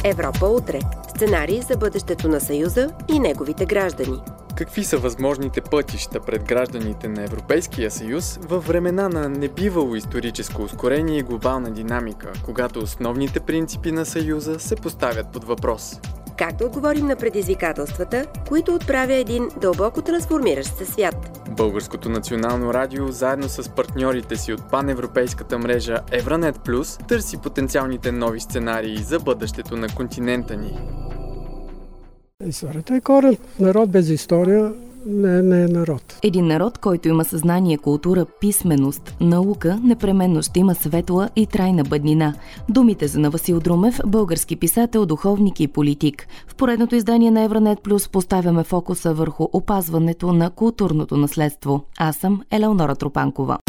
Европа утре. Сценарий за бъдещето на Съюза и неговите граждани. Какви са възможните пътища пред гражданите на Европейския съюз във времена на небивало историческо ускорение и глобална динамика, когато основните принципи на Съюза се поставят под въпрос? Как да отговорим на предизвикателствата, които отправя един дълбоко трансформиращ се свят? Българското национално радио, заедно с партньорите си от паневропейската мрежа Евранет Плюс, търси потенциалните нови сценарии за бъдещето на континента ни. Историята е корен. Народ без история не е народ. Един народ, който има съзнание, култура, писменост, наука, непременно ще има светла и трайна бъднина. Думите са на Васил Друмев, български писател, духовник и политик. В поредното издание на Евранет Плюс поставяме фокуса върху опазването на културното наследство. Аз съм Елеонора Тропанкова.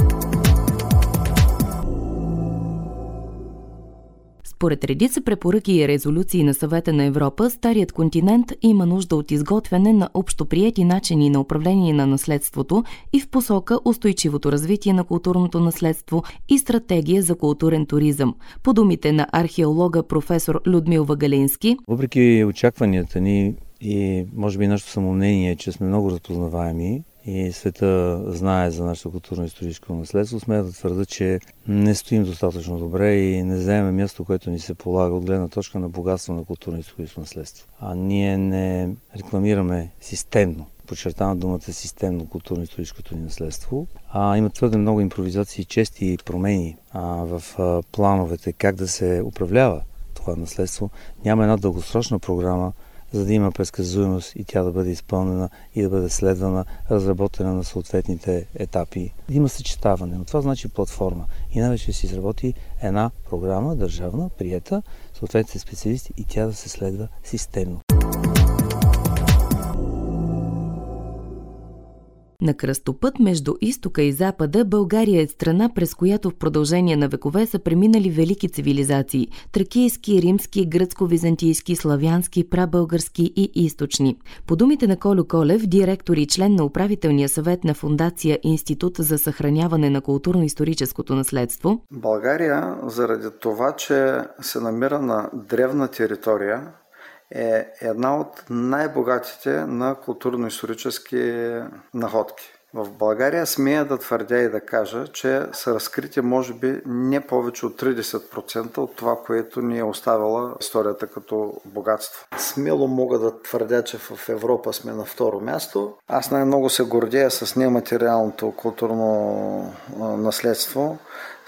Според редица препоръки и резолюции на Съвета на Европа, старият континент има нужда от изготвяне на общоприети начини на управление на наследството и в посока устойчивото развитие на културното наследство и стратегия за културен туризъм. По думите на археолога професор Людмил Вагалински, въпреки очакванията ни и може би нашето самомнение, че сме много разпознаваеми и света знае за нашето културно-историческо наследство, смея да твърда, че не стоим достатъчно добре и не вземем място, което ни се полага от гледна точка на богатство на културно-историческо наследство. А ние не рекламираме системно, подчертавам думата системно, културно-историческото ни наследство, има твърде много импровизации, чести промени в плановете как да се управлява това наследство. Няма една дългосрочна програма, за да има предсказуемост и тя да бъде изпълнена и да бъде следвана, разработена на съответните етапи. Има съчетаване, но това значи платформа. И най-вече се изработи една програма, държавна, приета, съответните специалисти и тя да се следва системно. На кръстопът между изтока и запада България е страна, през която в продължение на векове са преминали велики цивилизации – тракийски, римски, гръцко-византийски, славянски, прабългарски и източни. По думите на Колю Колев, директор и член на управителния съвет на фондация Институт за съхраняване на културно-историческото наследство, България, заради това, че се намира на древна територия, е една от най-богатите на културно-исторически находки. В България смея да твърдя и да кажа, че са разкрити може би не повече от 30% от това, което ни е оставила историята като богатство. Смело мога да твърдя, че в Европа сме на второ място. Аз най-много се гордея с нематериалното културно наследство,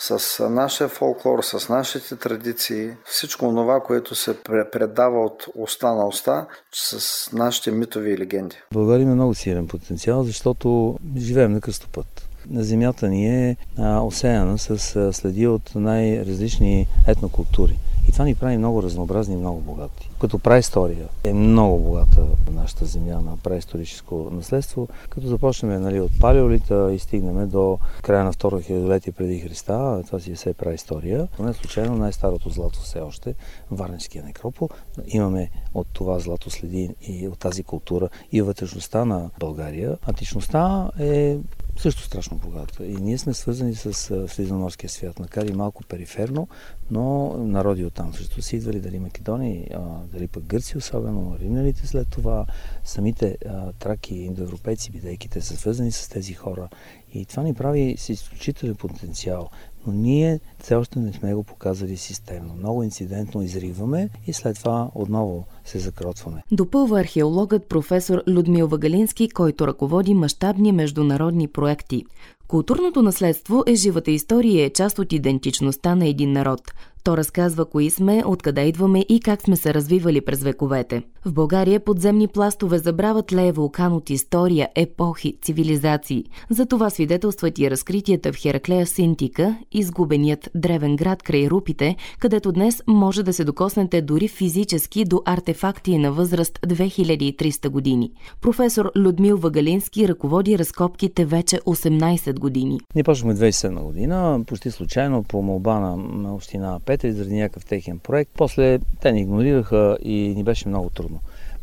с нашия фолклор, с нашите традиции, всичко това, което се предава от уста на уста, с нашите митови и легенди. България има много силен потенциал, защото живеем на кръстопът. На земята ни е осеяна с следи от най-различни етнокултури. И това ни прави много разнообразни и много богати. Като праистория е много богата нашата земя на праисторическо наследство. Като започнем от палеолита и стигнем до края на второ хилядолетие преди Христа, това си е все праистория. Не случайно най-старото злато все още, Варненския некропол. Имаме от това злато следи и от тази култура и вътрешността на България. Античността е също страшно богата. И ние сме свързани с средиземноморския свят, макар и малко периферно, но народи оттам също си идвали, дали Македония, дали пък Гърция, особено римляните след това, самите траки, индоевропейци, бидейки те са свързани с тези хора. И това ни прави с изключителен потенциал. Но ние все още не сме го показали системно. Много инцидентно изриваме и след това отново се закротваме. Допълва археологът професор Людмил Вагалински, който ръководи мащабни международни проекти. Културното наследство е живата история и е част от идентичността на един народ. То разказва кои сме, откъде идваме и как сме се развивали през вековете. В България подземни пластове забравят лее вулкан от история, епохи, цивилизации. За това свидетелстват и разкритията в Хераклея Синтика, изгубеният древен град край Рупите, където днес може да се докоснете дори физически до артефакти на възраст 2300 години. Професор Людмил Вагалински ръководи разкопките вече 18 години. Ние почнахме 2007 година, почти случайно по молба на община Петри, заради някакъв техен проект. После те ни игнорираха и ни беше много трудно.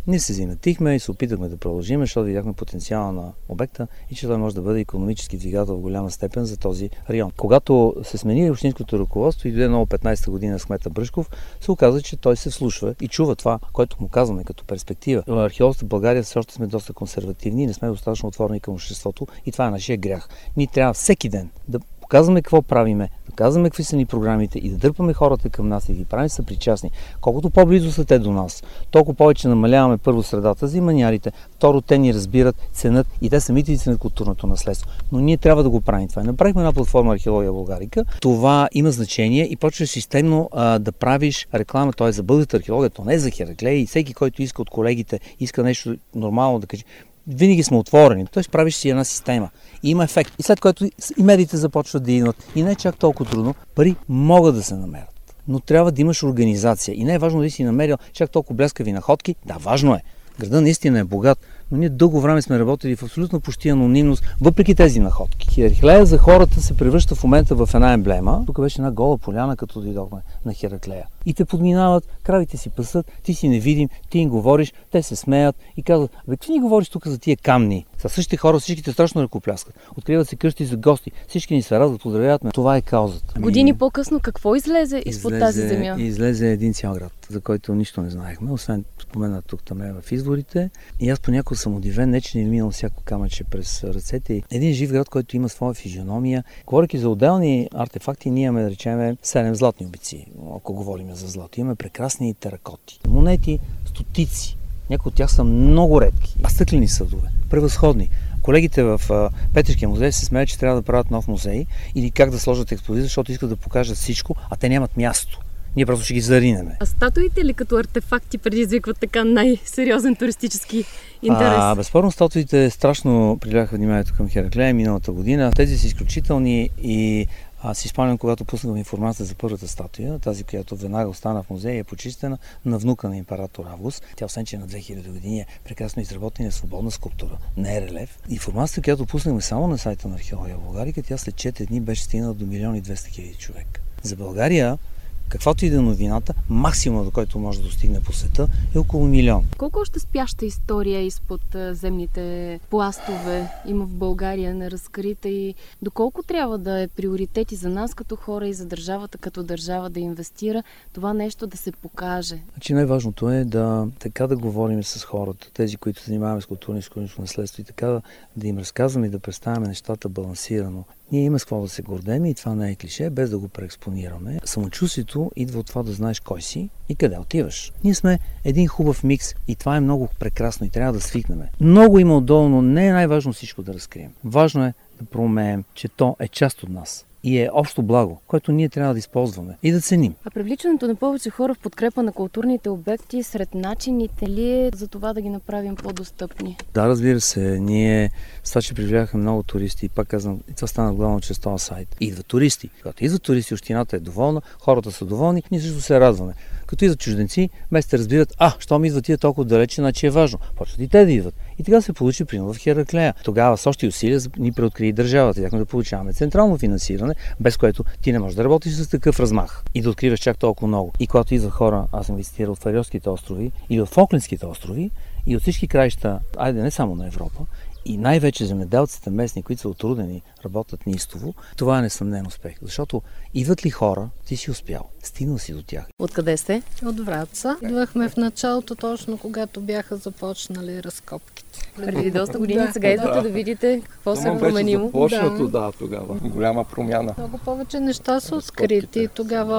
Ние се занатихме и се опитахме да продължим, защото видяхме потенциала на обекта и че той може да бъде икономически двигател в голяма степен за този район. Когато се смени общинското ръководство и дойде ново 15-та година с кмета Бръшков, се оказа, че той се вслушва и чува това, което му казваме като перспектива. Археолозите в България все още сме доста консервативни и не сме достатъчно отворени към обществото и това е нашия грях. Ние трябва всеки ден да показваме какво правиме, да казваме какви са ни програмите и да дърпаме хората към нас и да ги правим съпричастни. Колкото по-близо са те до нас, толкова повече намаляваме първо средата за маниарите, второ те ни разбират, ценят и те самите ни ценят културното наследство. Но ние трябва да го правим това. Направихме една платформа Археология Българика. Това има значение и почваш системно да правиш реклама, т.е. за българската археология, то не е за Хераклея и всеки, който иска от колегите, иска нещо нормално да каже. Винаги сме отворени. Т.е. правиш си една система. И има ефект. И след което и медиите започват да идват. И не е чак толкова трудно. Пари могат да се намерят. Но трябва да имаш организация. И не е важно да си намерил чак толкова бляскави находки. Да, важно е. Градът наистина е богат. Но ние дълго време сме работили в абсолютно почти анонимност, въпреки тези находки. Хераклея за хората се превръща в момента в една емблема. Тук беше една гола поляна, като дойдохме на Хераклея. И те подминават, кравите си пасат, ти си невидим, ти им говориш, те се смеят и казват: бе, ти ни говориш тук за тия камни? Са същите хора, всичките страшно ръкопляскат. Откриват се къщи за гости, всички ни се радват, поздравяват ме. Това е каузата. Години по-късно какво излезе изпод тази земя? Излезе един цял град, за който нищо не знаехме, освен спомена тук там в изворите. И аз понякога съм удивен, не че не е минал всяко камъче през ръцете. Един жив град, който има своя физиономия. Говорейки за отделни артефакти, ние имаме, да речем, 7 златни обици, ако говорим за злато. Имаме прекрасни теракоти. Монети, стотици. Някои от тях са много редки. А стъклени съдове, превъзходни. Колегите в Петришкия музей се смеят, че трябва да правят нов музей или как да сложат експозиция, защото искат да покажат всичко, а те нямат място. Ние просто ще ги заринеме. А статуите ли като артефакти предизвикват така най-сериозен туристически интерес? Безспорно статуите страшно приляха вниманието към Хераклея миналата година. Тези са изключителни и си спомням, когато пуснахме информация за първата статуя, тази, която веднага остана в музея, е почистена на внука на император Август. Тя, освен че на 2000 години е прекрасно изработена свободна скулптура, не е релеф. Информацията, която пуснахме само на сайта на Археология Българика, тя след 4 дни беше стигнала до 1 200 000 човека. За България, каквато и да е новината, максимум, до който може да достигне по света, е около 1 милион. Колко още спяща история изпод земните пластове има в България неразкрита и доколко трябва да е приоритет и за нас като хора и за държавата като държава да инвестира това нещо да се покаже? Значи най-важното е да говорим с хората, тези, които се занимаваме с културно и изкуствено наследство и така да им разказваме и да представяме нещата балансирано. Ние има с какво да се гордеем и това не е клише, без да го преекспонираме. Самочувствието идва от това да знаеш кой си и къде отиваш. Ние сме един хубав микс и това е много прекрасно и трябва да свикнем. Много има отдолу, но не е най-важно всичко да разкрием. Важно е да проумеем, че то е част от нас и е общо благо, което ние трябва да използваме и да ценим. А привличането на повече хора в подкрепа на културните обекти сред начините ли е за това да ги направим по-достъпни? Да, разбира се. Ние с това, че привлякахме много туристи и пак казвам, и това стана главно чрез този сайт. Идват туристи. Когато идват туристи, общината е доволна, хората са доволни, ние също се радваме. Като идват чужденци, местите разбират, щом идват тия толкова далече, значи е важно. Почват и те да идват. И така се получи пример в Хераклея. Тогава с още усилия ни преоткри държавата. Тяхме да получаваме централно финансиране, без което ти не можеш да работиш с такъв размах и да откриваш чак толкова много. И когато идват хора, аз съм ви цитирал от Фариорските острови или от Фолклендските острови и от всички краища, не само на Европа, и най-вече земеделците местни, които са отрудени, работят неистово, това е несъмнен успех. Защото идват ли хора, ти си успял. Стигнал си до тях. Откъде сте? От Враца. Идвахме в началото, точно когато бяха започнали разкопките. Преди доста години, сега идвате да видите какво се е променило. Започнато, тогава. Голяма промяна. Много повече неща са открити. Тогава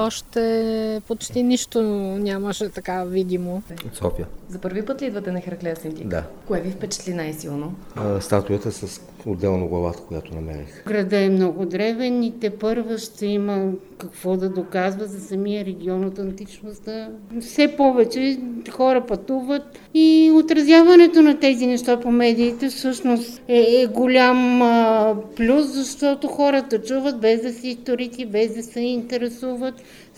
още почти нищо нямаше така видимо. От София. За първи път ли идвате на Хераклея с Антик? Да. Кое ви впечатли най-силно? Статуята с отделно главата, която намерих. Града е много древен и тепърва ще има какво да доказва за самия регион от античността. Все повече хора пътуват и отразяването на тези неща по медиите всъщност е голям плюс, защото хората чуват без да са историци, без да се интересуват.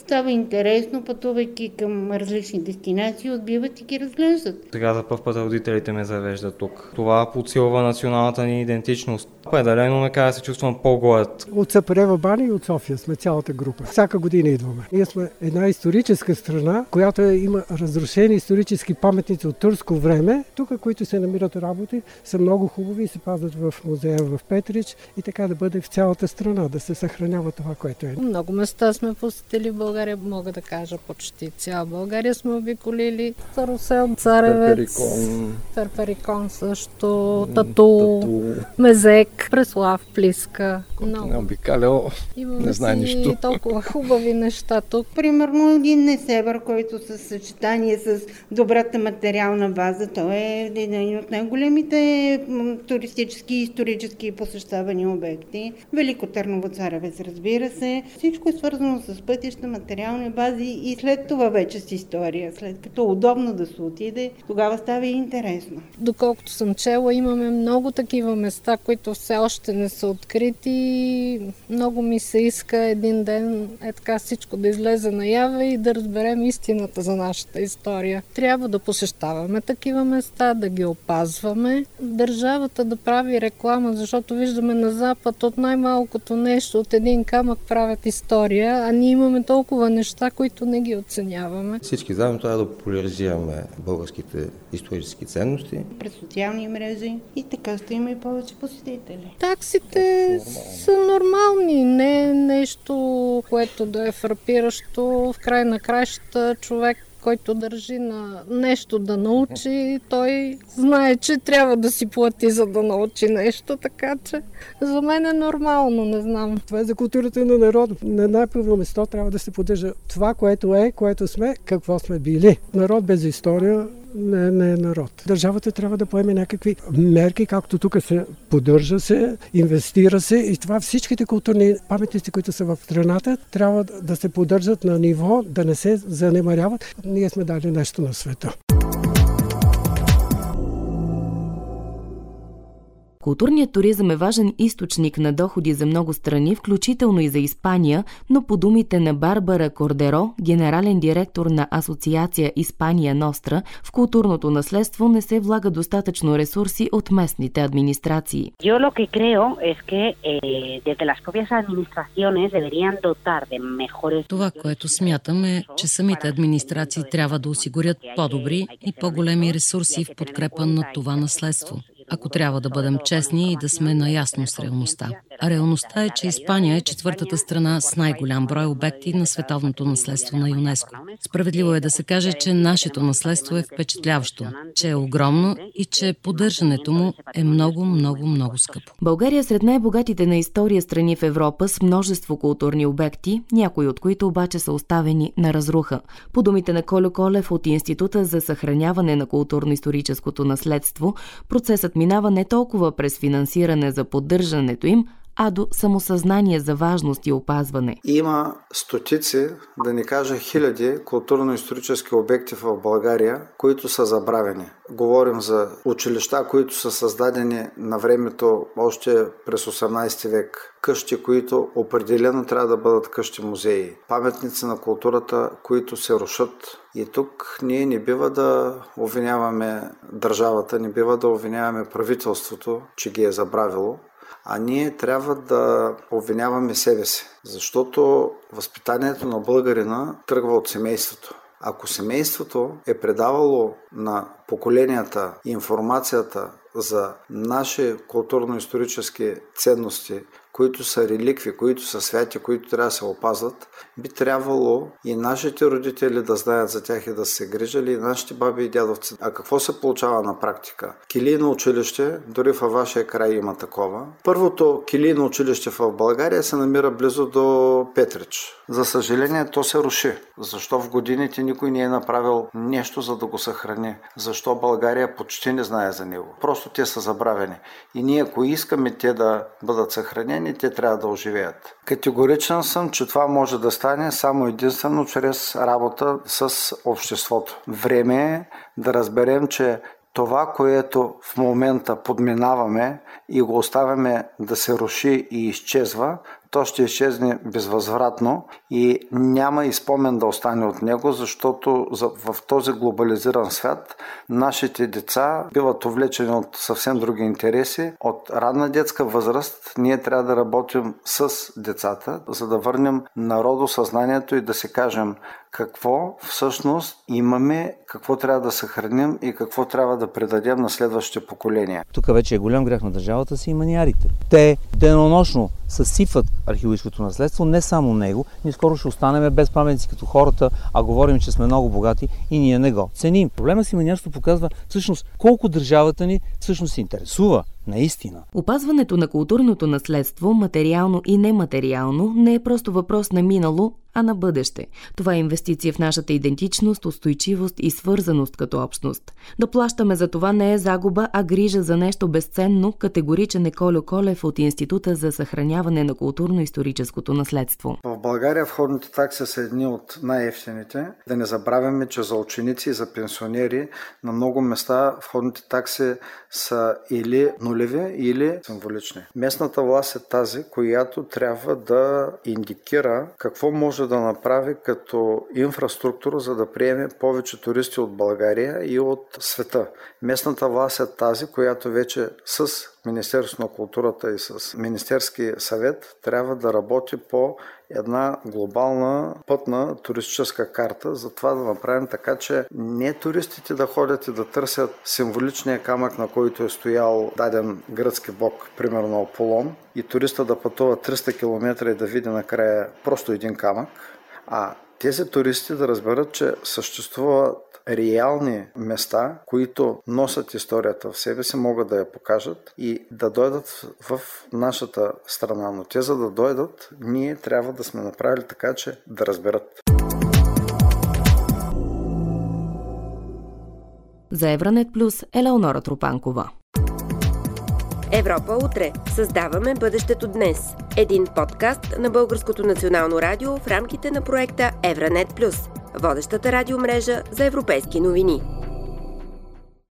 става интересно, пътувайки към различни дестинации, отбиват и ги разглеждат. Сега за първ път родителите ме завеждат тук. Това подсилва националната ни идентичност. Определено ме кара да се чувствам по-горд. От Сапарева баня и от София сме цялата група. Всяка година идваме. Ние сме една историческа страна, която има разрушени исторически паметници от турско време. Тук, които се намират работи, са много хубави и се пазят в музея в Петрич и така да бъде в цялата страна, да се съхранява това, което е. Много места сме посетили в България, мога да кажа почти цяла България сме обиколили. Старосел, Царевец, Перперикон също, Тату, Мезек, Преслав, Плиска. Не обикалял, не знае нищо. И толкова хубави неща тук. Примерно един Несебър, който със съчетание с добрата материална база, той е един от най-големите туристически и исторически посещавани обекти. Велико Търново, Царевец, разбира се. Всичко е свързано с пътища, материални бази и след това вече с история. След като удобно да се отиде, тогава става и интересно. Доколкото съм чела, имаме много такива места, които все още не са открити. Много ми се иска един ден така всичко да излезе наяве и да разберем истината за нашата история. Трябва да посещаваме такива места, да ги опазваме. Държавата да прави реклама, защото виждаме на Запад от най-малкото нещо, от един камък правят история, а ние имаме толкова неща, които не ги оценяваме. Всички заедно трябва да популяризираме българските исторически ценности. През социални мрежи и така ще има и повече посетители. Таксите са нормални, не нещо, което да е фрапиращо. В край на краищата човек, който държи на нещо да научи, той знае, че трябва да си плати, за да научи нещо, така че за мен е нормално, не знам. Това е за културата на народа. На най-първо место трябва да се поддържа това, което е, което сме, какво сме били. Народ без история не е народ. Държавата трябва да поеме някакви мерки, както тук се поддържа се, инвестира се и това всичките културни паметници, които са в страната, трябва да се поддържат на ниво, да не се занемаряват. Ние сме дали нещо на света. Културният туризъм е важен източник на доходи за много страни, включително и за Испания, но по думите на Барбара Кордеро, генерален директор на Асоциация Испания Ностра, в културното наследство не се влага достатъчно ресурси от местните администрации. Това, което смятам е, че самите администрации трябва да осигурят по-добри и по-големи ресурси в подкрепа на това наследство. Ако трябва да бъдем честни и да сме наясно с реалността. А реалността е, че Испания е четвъртата страна с най-голям брой обекти на световното наследство на ЮНЕСКО. Справедливо е да се каже, че нашето наследство е впечатляващо, че е огромно и че поддържането му е много, много, много скъпо. България е сред най-богатите на история страни в Европа с множество културни обекти, някои от които обаче са оставени на разруха. По думите на Колю Колев от Института за съхраняване на културно-историческото наследство, процесът минава не толкова през финансиране за поддържането им, а до самосъзнание за важност и опазване. Има стотици, да не кажа хиляди, културно-исторически обекти в България, които са забравени. Говорим за училища, които са създадени на времето още през 18 век. Къщи, които определено трябва да бъдат къщи-музеи. Паметници на културата, които се рушат. И тук ние не бива да обвиняваме държавата, не бива да обвиняваме правителството, че ги е забравило. А ние трябва да обвиняваме себе си, защото възпитанието на българина тръгва от семейството. Ако семейството е предавало на поколенията информацията за наши културно-исторически ценности, които са реликви, които са святи, които трябва да се опазват, би трябвало и нашите родители да знаят за тях и да се грижали, и нашите баби и дядовци. А какво се получава на практика? Килийно училище, дори във вашия край има такова. Първото килийно училище в България се намира близо до Петрич. За съжаление, то се руши. Защо в годините никой не е направил нещо, за да го съхрани? Защо България почти не знае за него? Просто те са забравени. И ние, ако искаме те да бъдат съхранени, те трябва да оживеят. Категоричен съм, че това може да стане само единствено чрез работа с обществото. Време е да разберем, че това, което в момента подминаваме и го оставяме да се руши и изчезва, то ще изчезне безвъзвратно и няма и спомен да остане от него, защото в този глобализиран свят нашите деца биват увлечени от съвсем други интереси. От ранна детска възраст ние трябва да работим с децата, за да върнем народосъзнанието и да си кажем какво всъщност имаме, какво трябва да съхраним и какво трябва да предадем на следващите поколения. Тук вече е голям грях на държавата си и маниарите. Те денонощно съсипват археологическото наследство, не само него. Ние скоро ще останем без паметници като хората, а говорим, че сме много богати и ние не го ценим. Проблема с маниарството показва всъщност колко държавата ни всъщност се интересува наистина. Опазването на културното наследство, материално и нематериално, не е просто въпрос на минало, а на бъдеще. Това е инвестиция в нашата идентичност, устойчивост и свързаност като общност. Да плащаме за това не е загуба, а грижа за нещо безценно, категоричен е Кольо Колев от Института за съхраняване на културно-историческото наследство. В България входните такси са едни от най-евтините. Да не забравяме, че за ученици и за пенсионери на много места входните такси са или нулеви, или символични. Местната власт е тази, която трябва да индикира какво може да направи като инфраструктура, за да приеме повече туристи от България и от света. Местната власт е тази, която вече с Министерството на културата и с Министерски съвет трябва да работи по една глобална пътна туристическа карта, за това да направим така, че не туристите да ходят и да търсят символичния камък, на който е стоял даден гръцки бог, примерно Аполон, и туриста да пътува 300 км и да види накрая просто един камък, а тези туристи да разберат, че съществуват реални места, които носят историята в себе си, могат да я покажат и да дойдат в нашата страна. Но те, за да дойдат, ние трябва да сме направили така, че да разберат. За Евранет Плюс Елеонора Тропанкова. Европа утре. Създаваме бъдещето днес. Един подкаст на Българското национално радио в рамките на проекта Евранет Плюс, водещата радиомрежа за европейски новини.